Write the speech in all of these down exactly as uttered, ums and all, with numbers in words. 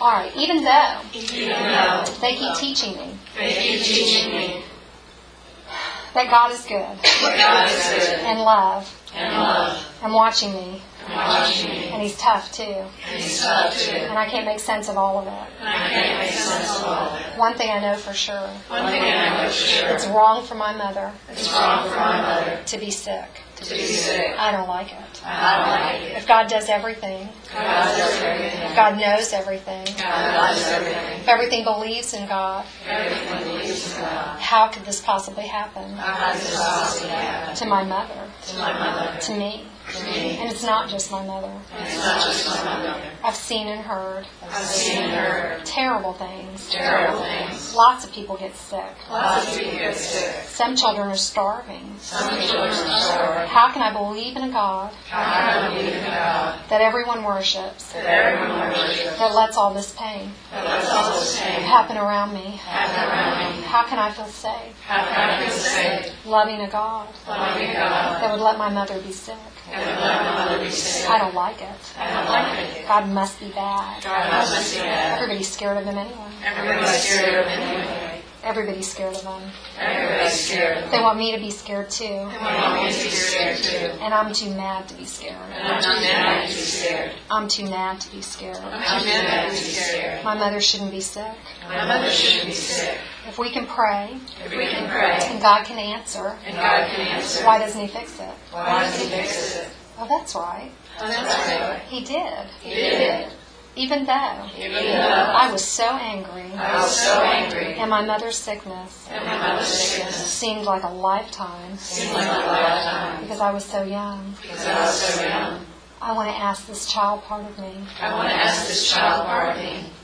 All right. Even though, Even though they keep teaching me they keep teaching me that God is good that God is good and love and love and watching me, and watching me, and He's tough too, and He's tough too, and I can't make sense of all of it. and I can't make sense of all of it. One thing I know for sure, One thing I know for sure, it's wrong for my mother it's wrong for my mother to be sick. to be sick. I don't like it. I don't like it. If God does everything, God does everything. if God knows everything, God does everything. if everything believes in God, Everything believes in God. how could this possibly happen How does this possibly happen to my mother, to my mother, to me? to me? And it's not just my mother. It's not just my mother. I've seen and heard I've seen and heard terrible things. terrible things. Lots of people get sick. Lots of people get sick. Some children are starving. Some children are starving. How can I believe in a God How can I believe in God that everyone worships, that everyone worships, that lets all this pain that lets all this pain happen around me? happen around me? How can I feel safe How can I feel safe, loving a God loving God, that would let my mother be sick? that would let my mother be sick? I don't like it. I don't like it. God must be bad. God must be bad. Everybody's scared of Him anyway. Everybody's scared of him anyway. Everybody's scared of Him. Everybody's scared of him. They want me to be scared too. They want me to be scared too. And I'm too mad to be scared. And I'm too mad to be scared. I'm too mad to be scared. I'm too mad to be scared. My mother shouldn't be sick. My mother shouldn't be sick. If we can pray If we can pray and God can answer, and God can answer, why doesn't He fix it? why does He fix it? Oh, that's right. Oh, that's right. He did. He did. Even though Even though I was so angry I was so angry and my mother's sickness and my mother's sickness seemed like a lifetime seemed like a lifetime because I was so young. because I was so young. I want to ask this child part of me I want to ask this child part of me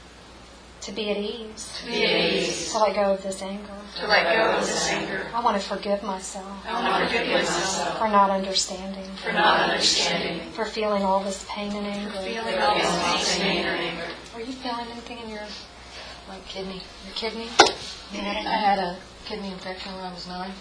to be at ease, to be at ease, to let go of this anger. to let go of this anger. I want to forgive myself I want to forgive myself for not understanding, for not understanding, for feeling all this pain and anger. feeling all this pain and anger. Are you feeling anything in your My kidney. your kidney? I had a kidney infection when I was nine.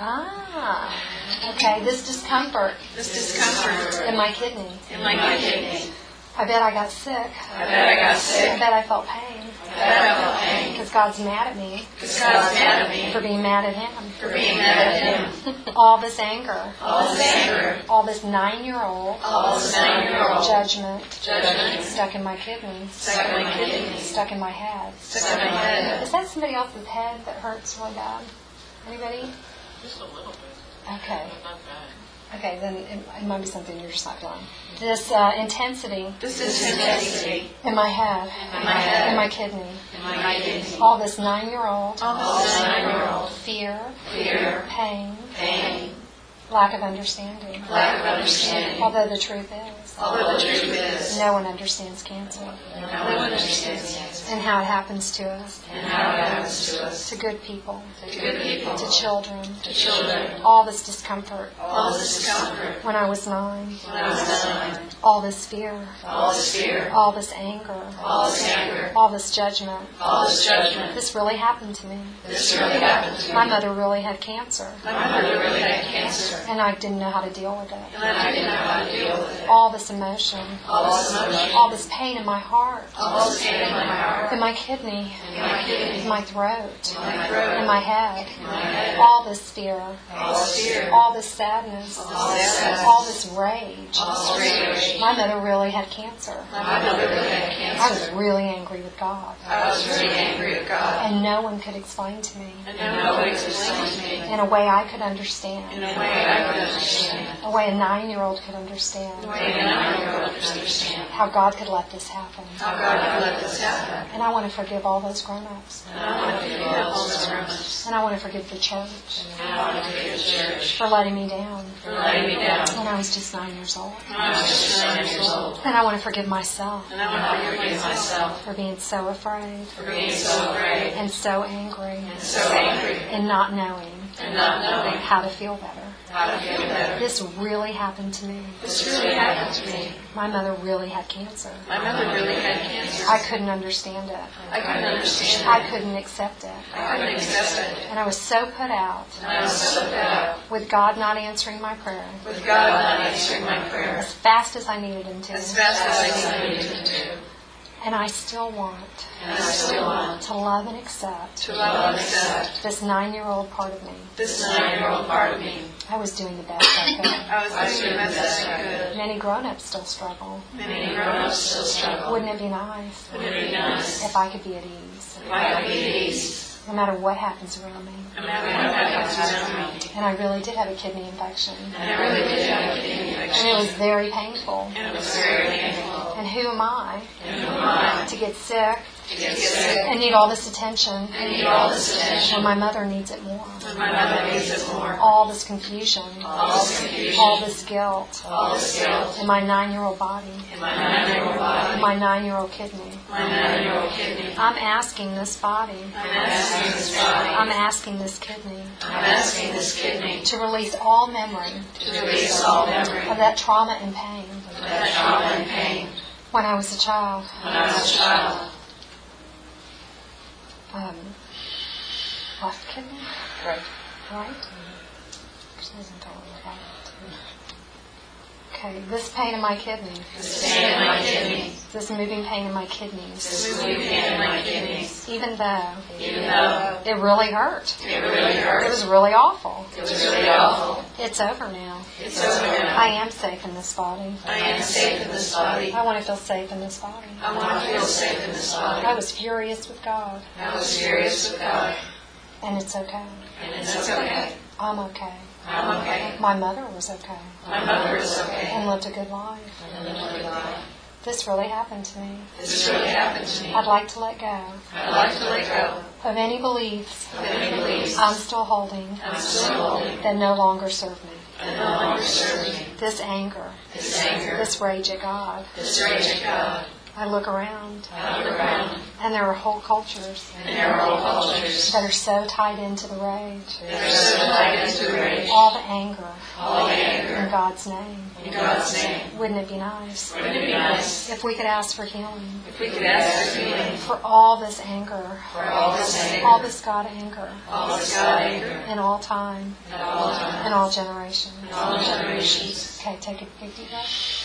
Ah, okay. This discomfort This discomfort in my kidney. in my kidney. I bet I got sick. I bet I got I sick. bet I felt pain I bet I felt pain. because God's mad at me Because God's mad at me for being mad at Him. for being mad at Him. All this anger, All this anger, all this nine-year-old all this nine-year-old judgment judgment stuck in my kidney, stuck in my kidney, stuck in my head. stuck in my head. Is that somebody else's head that hurts really bad? Anybody? Just a little bit, Okay. but not bad. Okay, then it, it might be something you're just not feeling. This uh, intensity This intensity in my head, in my head, in my kidney, in my kidney, all this nine-year-old all this nine-year-old fear, fear, pain, pain, lack of understanding. lack of understanding. Although the truth is, Although the truth is, no one understands cancer no one understands cancer and how it happens to us, and how it happens to us, to good people, to good people, to children, to children. all this discomfort All this discomfort when I was nine, when I was nine, all this fear, all this fear, all this anger, all this anger, all this judgment. all this judgment. This really happened to me. This really happened to me. My mother really had cancer, My mother really had cancer, and I didn't know how to deal with it. and I didn't know how to deal with it. All this emotion, All this emotion, all this pain in my heart, all this pain in my heart, in my kidney, in my kidney, in my throat, in my throat, in my head. in my head. All this fear, All this fear, all this sadness, all this sadness, all this rage. all this rage. My mother really had cancer. My mother really had I was cancer. really angry with God, I was really angry at God, and no one could explain to me and no one could explain to me in a way I could in understand, a way I could understand, a way a nine-year-old could understand, a way a nine-year-old could understand how God could let this happen. how God could let this happen. And I want to forgive all those grown-ups, And I want to forgive all those grown-ups. and I want to forgive the church And I want to forgive the church for letting me down for letting me down when I was just nine years old. when I was just nine years old. And I want to forgive myself And I want to forgive myself for being so afraid for being so afraid and so angry and so angry and not knowing and not knowing how to feel better. how to feel better. This really happened to me. This really happened to me. My mother really had cancer. My mother really had cancer. I couldn't understand it. I couldn't understand I it. couldn't accept it. I couldn't accept it. And I was so put out And I was so put out with God not answering my prayer with God not answering my prayer as fast as I needed Him to. as fast as I needed Him to. And I still want And I still want to love and accept to love and accept this nine-year-old part of me. this nine-year-old part of me. I was doing the best I could. I was doing the best I could. Many grown-ups still struggle. Many grown-ups still struggle. Wouldn't it be nice Wouldn't it be nice if I could be at ease, if I could be at ease, no matter what happens around me? no matter what happens around me? And I really did have a kidney infection. And I really did have a kidney And infection. it was very painful. And it was very painful. And who am I And who am I to get sick to get sick and need all this attention and need all this attention when my mother needs it more? when my mother needs it more? All this confusion, All this confusion, all this guilt all this guilt in my nine-year-old body, in my nine-year-old body, in my nine-year-old kidney. my nine-year-old kidney. I'm asking this body, I'm asking this body, I'm asking this kidney I'm asking this kidney to release all memory to release all memory of that trauma and pain of that trauma and pain when I was a child. when I was a child. Um, left kidney, Right. right? Isn't totally right. Okay, this pain in my kidney, This pain in my kidney, this moving pain in my kidneys, this moving pain in my kidneys, even though even though it really hurt, it really it hurt, was really awful, it was really awful. it's over now. It's over now. I am safe in this body. I am safe in this body. I want to feel safe in this body. I want to feel safe in this I body. was furious with God, I was furious with God, and it's okay. and it's okay. I'm okay. I'm okay. My mother was okay My mother is okay. and lived a good life. And lived a good life. This really happened to me. This really happened to me. I'd like to let go I'd like to let go of any beliefs of any beliefs I'm still holding I'm still holding that no longer serve me. that no longer serve me. This anger, This anger, this rage at God. this rage at God. I look around, I look around, and there are whole cultures and there are whole cultures that are so tied into the rage, that are so tied into rage. all the anger All the anger in God's name. in God's name. Wouldn't it be nice Wouldn't it be nice if we could ask for healing if we could ask for healing for all this anger, for all this anger, all this God anger, all this God anger, in all time, at all times, in all generations? in all generations? Okay, take a big deep breath.